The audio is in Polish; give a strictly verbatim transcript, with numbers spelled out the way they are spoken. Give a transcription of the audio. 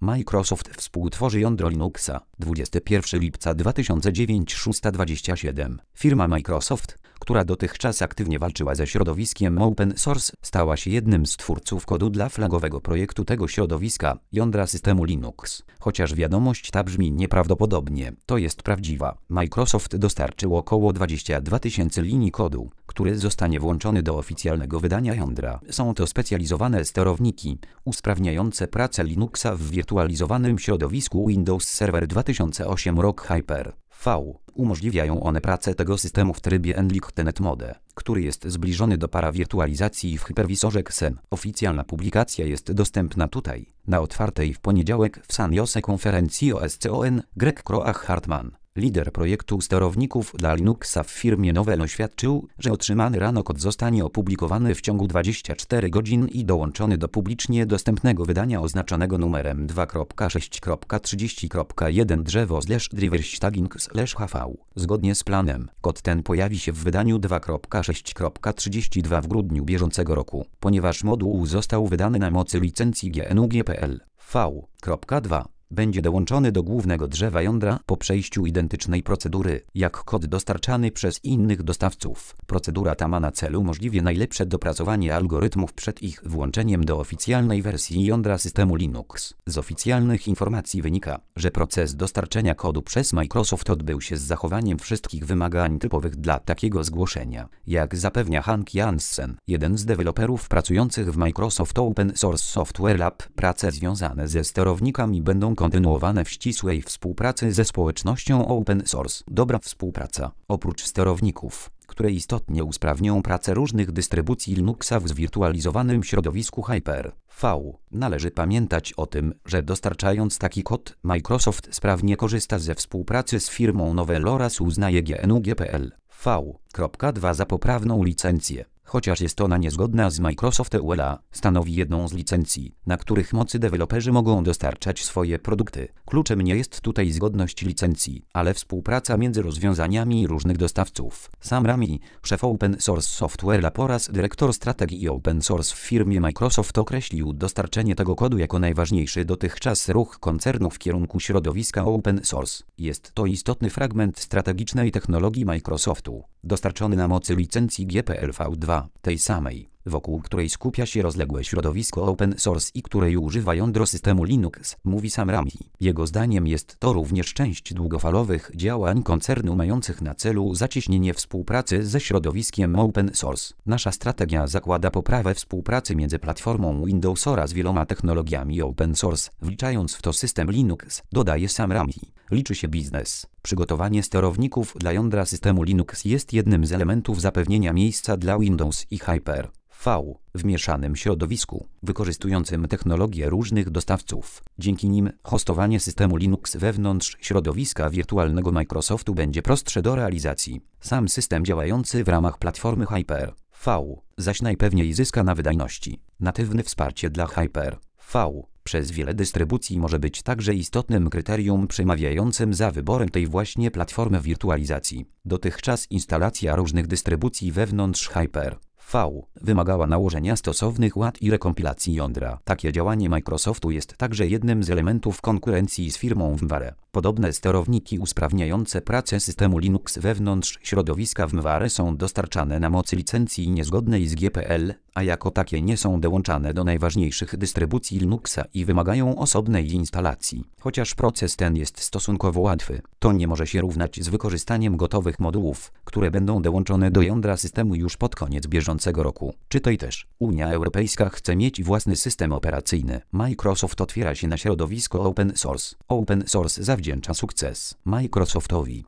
Microsoft współtworzy jądro Linuxa. dwudziestego pierwszego lipca dwa tysiące dziewięć szósta dwadzieścia siedem. Firma Microsoft, która dotychczas aktywnie walczyła ze środowiskiem open source, stała się jednym z twórców kodu dla flagowego projektu tego środowiska, jądra systemu Linux. Chociaż wiadomość ta brzmi nieprawdopodobnie, to jest prawdziwa. Microsoft dostarczył około dwadzieścia dwa tysięcy linii kodu, który zostanie włączony do oficjalnego wydania jądra. Są to specjalizowane sterowniki, usprawniające pracę Linuxa w wirtualizowanym środowisku Windows Server dwa tysiące osiem rok Hyper-V. Umożliwiają one pracę tego systemu w trybie Enlightened Mode, który jest zbliżony do parawirtualizacji w hyperwisorze X E M. Oficjalna publikacja jest dostępna tutaj, na otwartej w poniedziałek w San Jose konferencji O S C O N. Greg Kroach-Hartman, lider projektu sterowników dla Linuxa w firmie Novell, oświadczył, że otrzymany rano kod zostanie opublikowany w ciągu dwudziestu czterech godzin i dołączony do publicznie dostępnego wydania oznaczonego numerem dwa kropka sześć kropka trzydzieści kropka jeden drzewo slash drivers tagging slash h v. Zgodnie z planem, kod ten pojawi się w wydaniu dwa kropka sześć kropka trzydzieści dwa w grudniu bieżącego roku, ponieważ moduł został wydany na mocy licencji G N U G P L V dwa. Będzie dołączony do głównego drzewa jądra po przejściu identycznej procedury, jak kod dostarczany przez innych dostawców. Procedura ta ma na celu możliwie najlepsze dopracowanie algorytmów przed ich włączeniem do oficjalnej wersji jądra systemu Linux. Z oficjalnych informacji wynika, że proces dostarczenia kodu przez Microsoft odbył się z zachowaniem wszystkich wymagań typowych dla takiego zgłoszenia. Jak zapewnia Hank Janssen, jeden z deweloperów pracujących w Microsoft Open Source Software Lab, prace związane ze sterownikami będą kontynuowane w ścisłej współpracy ze społecznością open source. Dobra współpraca. Oprócz sterowników, które istotnie usprawnią pracę różnych dystrybucji Linuxa w zwirtualizowanym środowisku Hyper-V, należy pamiętać o tym, że dostarczając taki kod, Microsoft sprawnie korzysta ze współpracy z firmą Novell oraz uznaje G N U G P L V dwa za poprawną licencję. Chociaż jest ona niezgodna z Microsoft E U L A, stanowi jedną z licencji, na których mocy deweloperzy mogą dostarczać swoje produkty. Kluczem nie jest tutaj zgodność licencji, ale współpraca między rozwiązaniami różnych dostawców. Sam Rami, szef Open Source Software Lab oraz dyrektor strategii Open Source w firmie Microsoft, określił dostarczenie tego kodu jako najważniejszy dotychczas ruch koncernu w kierunku środowiska Open Source. Jest to istotny fragment strategicznej technologii Microsoftu, dostarczony na mocy licencji G P L V dwa, tej samej, wokół której skupia się rozległe środowisko open source i której używa jądro systemu Linux, mówi sam Rami. Jego zdaniem jest to również część długofalowych działań koncernu mających na celu zacieśnienie współpracy ze środowiskiem open source. Nasza strategia zakłada poprawę współpracy między platformą Windows oraz wieloma technologiami open source, wliczając w to system Linux, dodaje sam Rami. Liczy się biznes. Przygotowanie sterowników dla jądra systemu Linux jest jednym z elementów zapewnienia miejsca dla Windows i Hyper-V w mieszanym środowisku, wykorzystującym technologie różnych dostawców. Dzięki nim hostowanie systemu Linux wewnątrz środowiska wirtualnego Microsoftu będzie prostsze do realizacji. Sam system działający w ramach platformy Hyper-V zaś najpewniej zyska na wydajności. Natywne wsparcie dla Hyper-V przez wiele dystrybucji może być także istotnym kryterium przemawiającym za wyborem tej właśnie platformy wirtualizacji. Dotychczas instalacja różnych dystrybucji wewnątrz Hyper-V wymagała nałożenia stosownych ład i rekompilacji jądra. Takie działanie Microsoftu jest także jednym z elementów konkurencji z firmą VMware. Podobne sterowniki usprawniające pracę systemu Linux wewnątrz środowiska VMware są dostarczane na mocy licencji niezgodnej z G P L, a jako takie nie są dołączane do najważniejszych dystrybucji Linuxa i wymagają osobnej instalacji. Chociaż proces ten jest stosunkowo łatwy, to nie może się równać z wykorzystaniem gotowych modułów, które będą dołączone do jądra systemu już pod koniec bieżącego roku. Czytaj też: Unia Europejska chce mieć własny system operacyjny. Microsoft otwiera się na środowisko open source. Open source zawdzięcza sukces Microsoftowi.